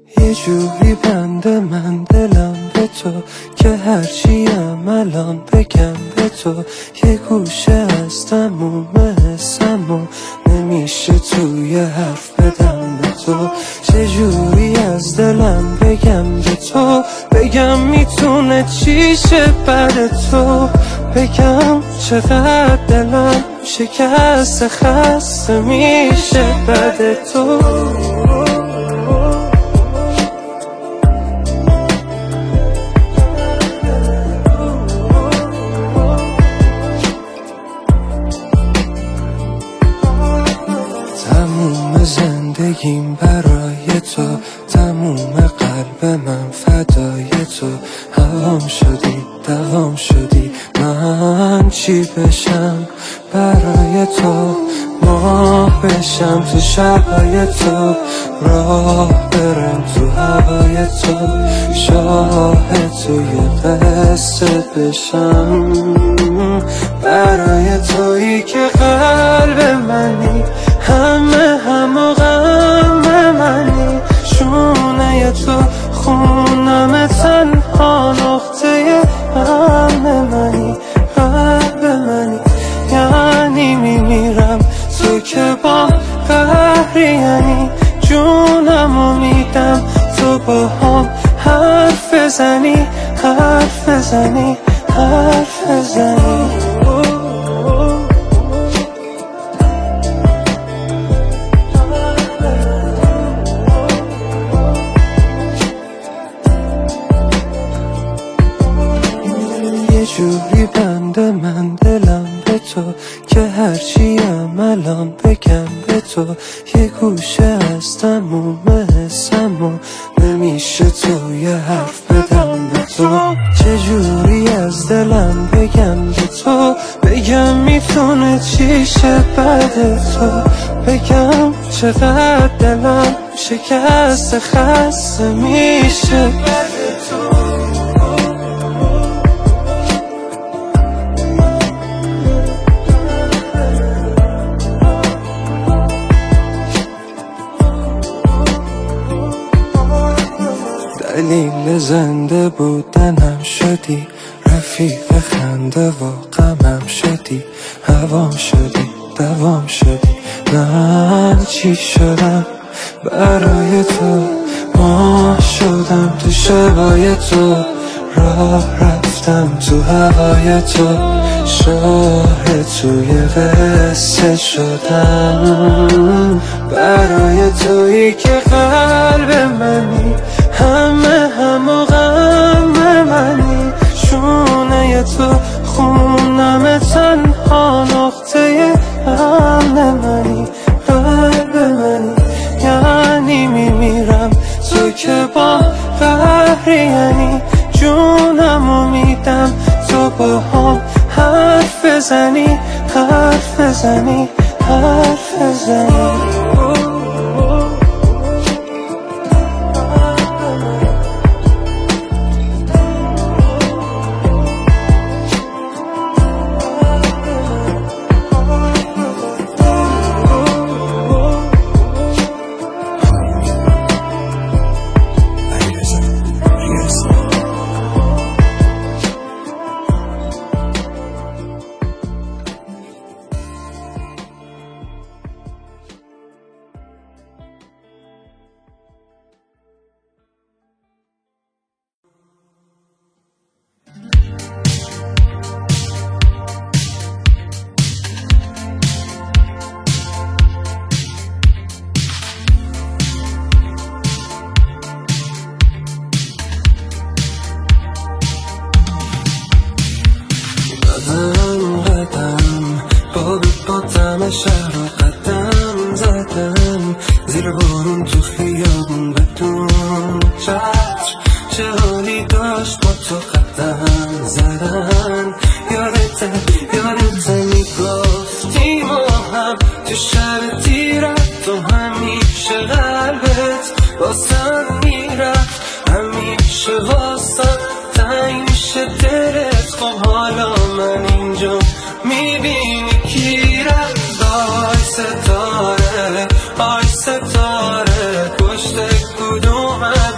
یه جوری بنده من دلم به تو که هرچیم الان بگم به تو، یه گوشه از تموم حسم و نمیشه توی حرف بدم به تو. چجوری از دلم بگم به تو، بگم میتونه چی شه بعد تو، بگم چقدر دلم شکست خسته میشه بعد تو. تموم زندگیم برای تو، تموم قلب من فدای تو، هوام شدی دوام شدی، من چی بشم برای تو، ماه بشم تو شبای تو، راه برم تو هوای تو، شاهد توی قصه بشم برای تویی که قلب منی، همه و غم منی، شونه تو خونم تنها نقطه هم منی، قلب منی، یعنی میمیرم تو که با قهری، یعنی جونمو میدم تو با هم حرف بزنی، حرف بزنی، حرف بزنی. یه جوری بنده من دلم به تو که هرچیم الان بگم به تو، یه گوشه از تموم حسم و نمیشه توی حرف بدم به تو. چجوری از دلم بگم به تو، بگم میتونه چی شه بعد تو، بگم چقدر دلم شکست خسته میشه بعد تو. دلیل زنده بودنم شدی، رفیق خنده و غمم شدی، هوام شدی دوام شدی، من چی شدم برای تو، ماه شدم تو شبای تو، راه رفتم تو هوای تو، شاهد توی قصه شدم برای تویی که قلب منی، همه و غم منی، شونه تو خونم تنها نقطه هم منی، قلب منی، یعنی میمیرم تو که با قهری، یعنی جونمو میدم تو با هم حرف بزنی، حرف بزنی، حرف بزنی. شهر رو قدم زدم، زیر بارون تو خیابون بدون چتر، چه حالی داشت با تو قدم زدن، یادت میگفتی ما هم تو شب تیرت، تو همیشه قلبت واسم میرفت، همیشه واسم تنگ میشه دلت. خب حالا من اینجا میبینی کی رفت، آی ستاره پشت کدومه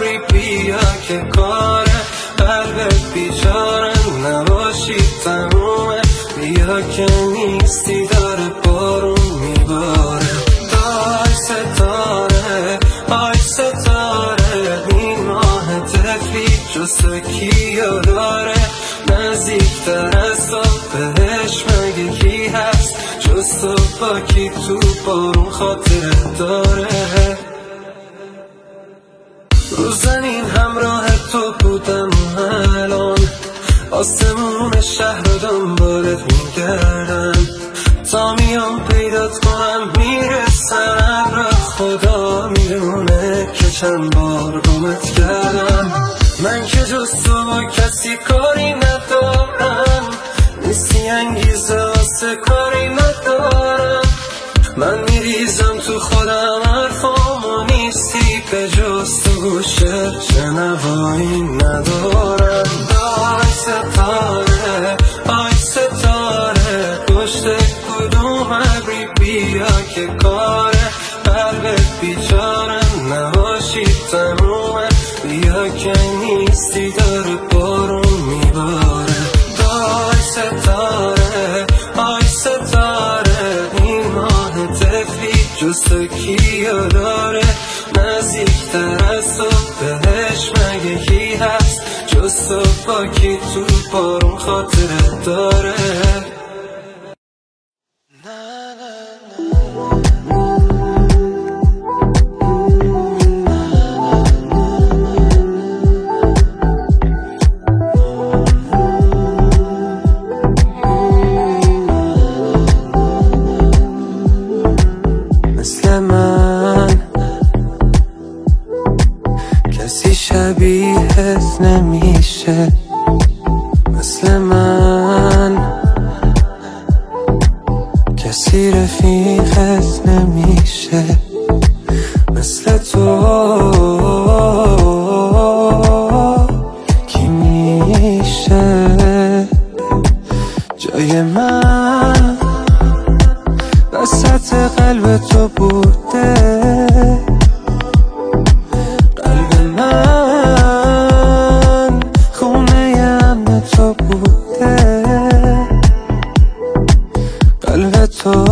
جز تو کیو داره نزدیکتر از تو بهش مگه کی هست جز تو با کی تو بارون خاطره داره رو زمین همراه تو بودم الان آسمون شهر رو دنبالت میگردم تا میام پیدات کنم میرسم ابر خدا میدونه که چند بار گمت کردم من که جز تو با کسی کاری ندارم نیستی انگیزه واسه کاری ندارم من میریزم تو خودم حرفامو نیستی به جز تو گوشه شنوایی ندارم آی ستاره آی ستاره پشت کدوم ابری بیا که کاره قلبت بیچارم نباشی تمومه بیا که نیستی داره بارون میباره آی ستاره آی ستاره این ماه تفلی جز تو کیو داره نزدیکتر از تو بهش مگه کی هست جز تو با کی تو بارون خاطره داره مثل من کسی شبیهت نمیشه مثل من کسی رفیقت نمیشه مثل تو کی میشه جای من وسط قلب تو بوده قلب من خونه امن تو بوده قلب تو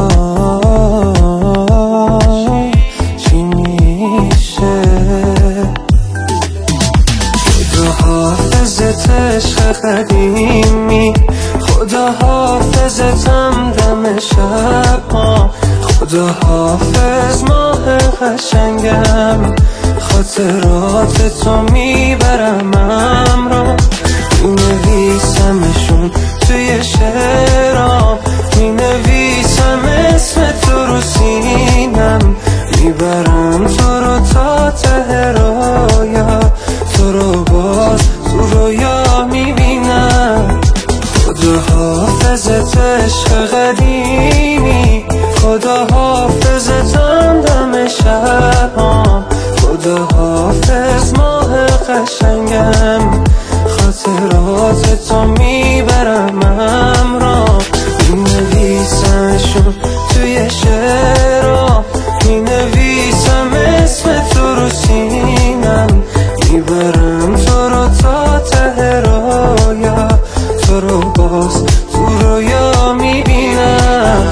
چی میشه خدا حافظت عشق قدیمی خدا حافظتم دم شب خدا حافظ ماه قشنگم خاطرات تو میبرم همراه مینویسمشون توی شعرام مینویسم اسم تو رو سینم میبرم تو رو تا ته رویا تو رو باز تو رویا میبینم خدا حافظت عشق قدیمی خدا حافظتم دم شبام خدا حافظ ماه قشنگم خاطرات تو میبرم همراه مینویسمشون توی شعرام مینویسم اسم تو رو سینم میبرم تو رو تا ته رویا تو رو باز تو رویا میبینم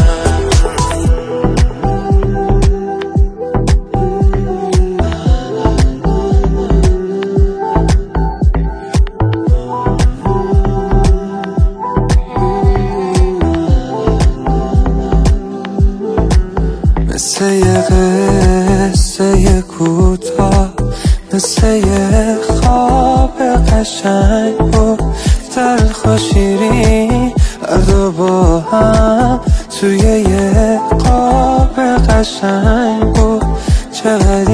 مثل یه قصه کوتاه مثل یه خواب قشنگ بود تلخ و شیرین هر دو با هم توی یه خواب قشنگ بود چقدر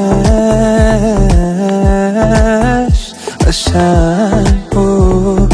اینش قشنگ بود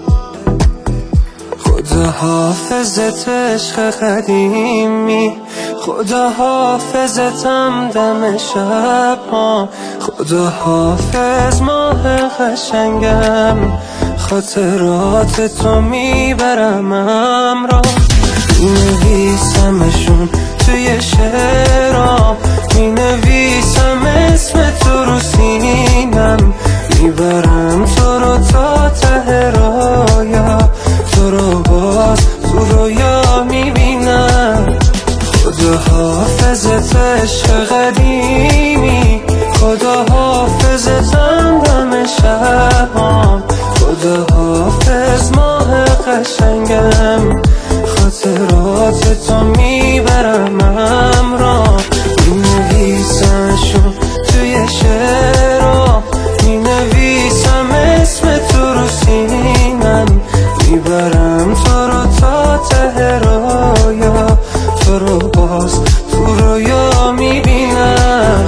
خدا حافظت عشق قدیمی خدا حافظتم دم شب خدا حافظ ماه قشنگم خاطرات تو میبرم همراه مینویسمشون توی شعرام مینویسم اسم تو رو سینم میبرم تو رو تا ته رویا تو رو باز تو رویا میبینم خدا حافظت عشق قدیمی خدا حافظتم دم شبام، خدا حافظ ماه قشنگم، خاطرات تو میبرم همراه، مینویسمشون توی شعرها، مینویسم اسم تو رو سینم، میبرم تو رو تا ته رویا، تو رو باز تو رویا میبینم.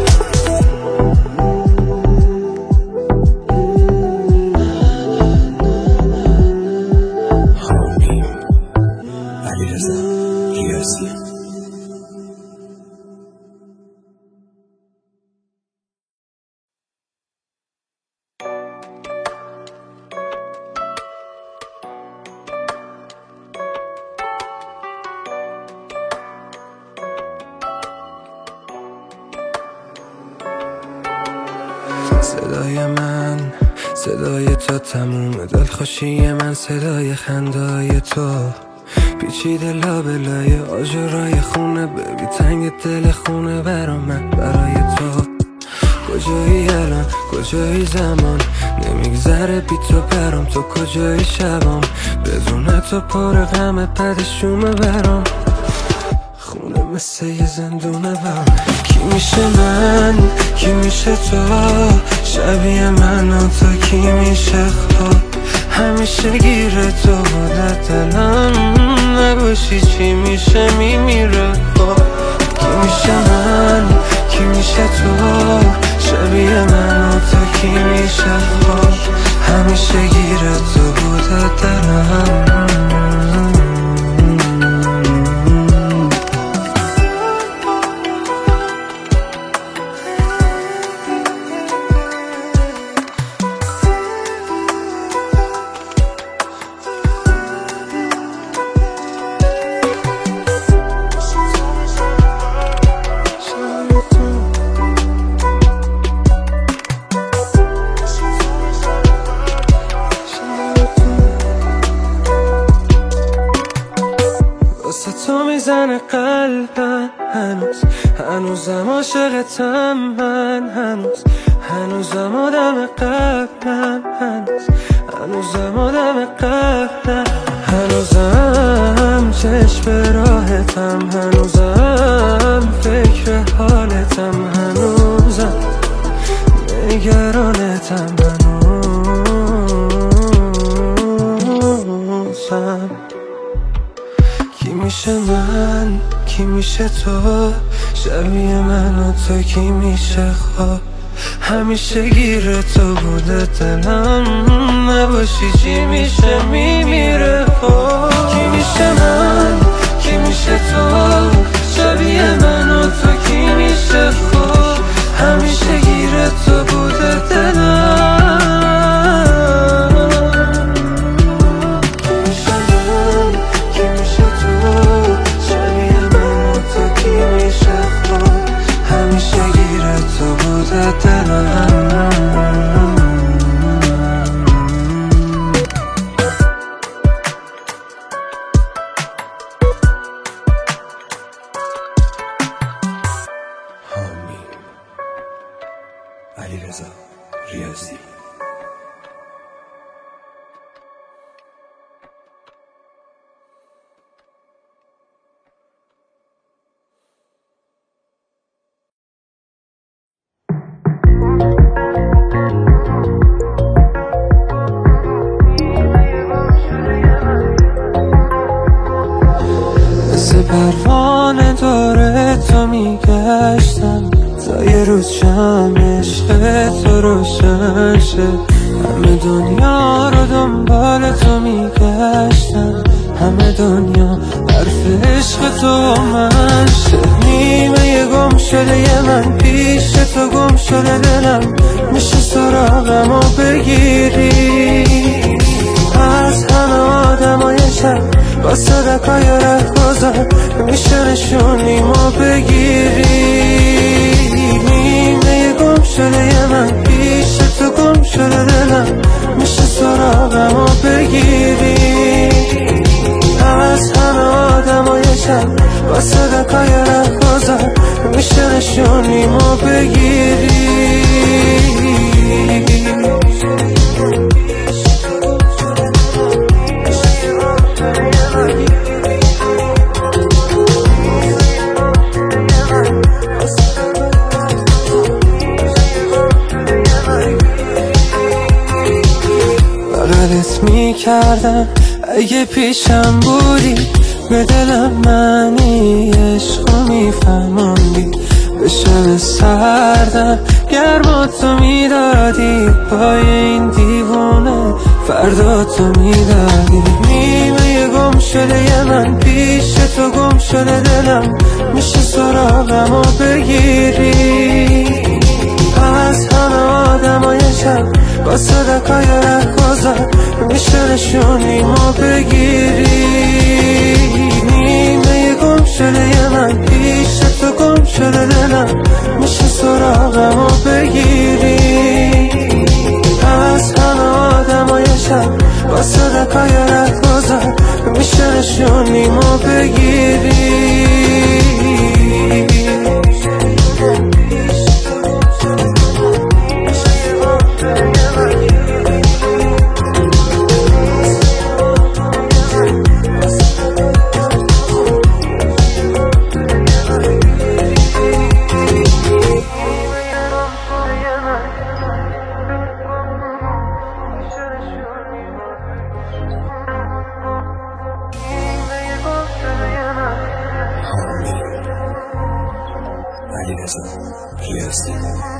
صدای من، صدای تو تموم دلخوشی من، صدای خندای تو پیچیده لابلای آجرای خونه، ببی تنگ دل خونه برا من، برای تو. کجایی الان، کجایی زمان، نمیگذره بی تو برام، تو کجایی شبام، بدون تو پر غم پدشومه برام، خونه مثل یه زندونه برام. کی میشه من، کی میشه تو، شبیه من و تو کی میشه خوب، همیشه گیره تو بوده دلم، نباشی چی میشه میمیره خوب. کی میشه من، کی میشه تو، شبیه من و تو کی میشه خوب، همیشه گیره تو بوده دلم. تو میزنه قلبم هنوزم عاشقتم من، هنوزم آدم قبلم، هنوزم آدم قبلم، هنوزم چشم به راحتم، هنوزم فکر حالتم، هنوزم نگرانتم، هنوزم. کی میشه من، کی میشه تو، شبیه من و تو کی میشه خواب، همیشه گیره تو بوده دلم، نباشی چی میشه میمیره خواب. کی میشه من، کی میشه تو، شبیه من و تو کی میشه خواب، همیشه گیره تو بوده دلم. علیرضا ریاضی. مثل پروانه دور تو میگشتم، تا یه روز شمع عشق تو روشن شه، همه دنیا رو دنبال تو میگشتم، همه دنیا حرف عشق تو من شه. نیمه گم شده یه من پیش تو گم شده دلم، میشه سراغم و بگیری از همه آدمای شب، با صدقای ره گذار میشه نشونیمو بگیری. نیمه گم شده یه من پیش تو گم شده دلم، میشه سراغم و بگیری از همه آدمای شب، با صدقای ره گذار میشه نشونیمو بگیری. کردن اگه پیشم بودی به دلم معنی عشقو میفهموندی به شب سردم گرماتو میدادی پای این دیوونه فردا تو میدادی نیمه گم شده من پیش تو گم شده دلم میشه سراغمو بگیری از همه آدمای شب با صدقای رهگذر میشه نشونیمو بگیری نیمه گم شده من پیش تو گم شده دلم میشه سراغمو بگیری از همه آدمای شب با صدقای رهگذر میشه نشونیمو بگیری علیرضا پیازی